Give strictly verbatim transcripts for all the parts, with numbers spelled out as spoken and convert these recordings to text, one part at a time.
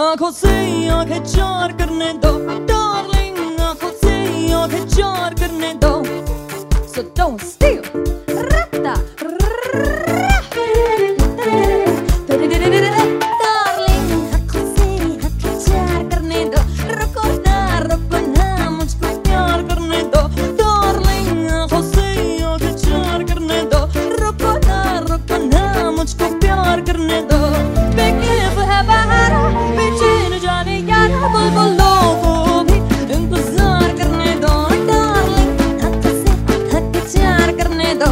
आंखों से आंखें चार करने दो डार्लिंग, आंखों से आंखें चार करने दो. So don't steal. Rata. Darling, आंखों से आंखें चार करने दो. रुको ना रुको ना मुझको प्यार करने दो. Darling, आंखों से आंखें चार करने दो. रुको ना रुको ना मुझको प्यार करने दो. बेकैफ है बहारा बेचैन जाने यारा बुलबुलों को भी इंतजार करने दो. Darling, आंखों से आंखें चार करने दो.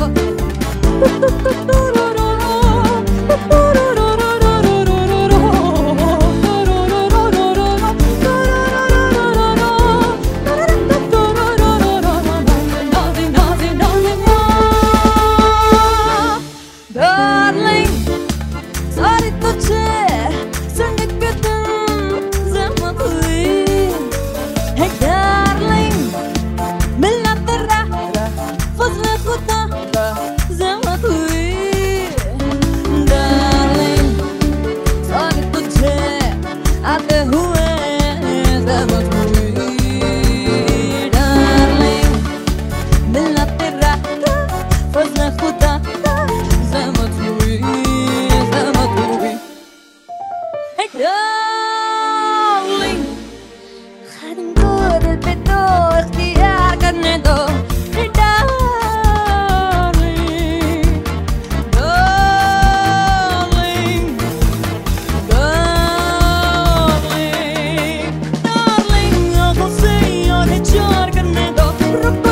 Darling, सारी तुझे संग के दिन ज़हमत हुई है. Darling, मिलना तेरा फज़ल खुदा ज़हमत हुई. Darling, सारी तुझे आते हुए ज़हमत हुई. Darling, मिलना तेरा फज़ल खुदा ज़हमत हुई, ज़हमत हुई. Hey darling, ख़त्म को दिल पे तो इख्तियार करने दो. Hey darling, darling, darling, darling, आँखों से आँखें चार करने दो.